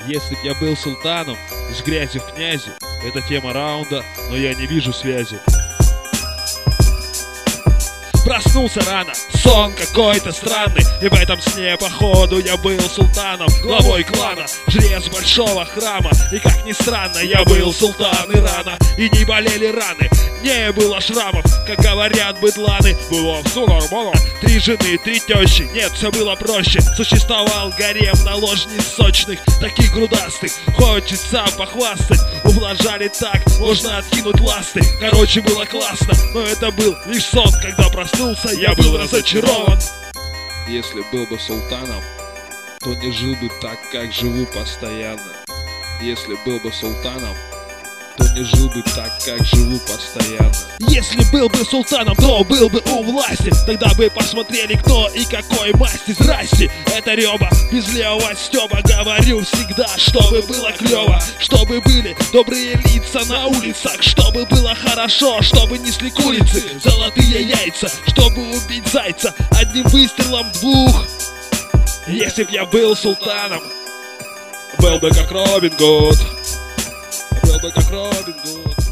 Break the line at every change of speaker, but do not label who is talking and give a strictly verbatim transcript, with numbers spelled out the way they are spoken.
Если б я был султаном, из грязи в князи, это тема раунда, но я не вижу связи. Проснулся рано, сон какой-то странный, и в этом сне, походу, я был султаном, главой клана, жрец большого храма. И как ни странно, я был султан Ирана, и не болели раны, не было шрамов, как говорят быдланы. Было все нормально, три жены, три тещи, нет, все было проще. Существовал гарем наложниц сочных, таких грудастых, хочется похвастать. Ублажали так, можно откинуть ласты. Короче, было классно, но это был лишь сон. Когда проснулся, я был разочарован. Если был бы султаном, то не жил бы так, как живу постоянно. Если был бы султаном, то не жил бы так, как живу постоянно. Если был бы султаном, то был бы у власти. Тогда бы посмотрели, кто и какой масти. Здрасте, это Рёба, без левого стёба. Говорю всегда, чтобы было клёво, чтобы были добрые лица на улицах, чтобы было хорошо, чтобы несли курицы золотые яйца, чтобы убить зайца одним выстрелом двух. Если б я был султаном, был бы как Робин Гуд. Был бы как Робин Гуд.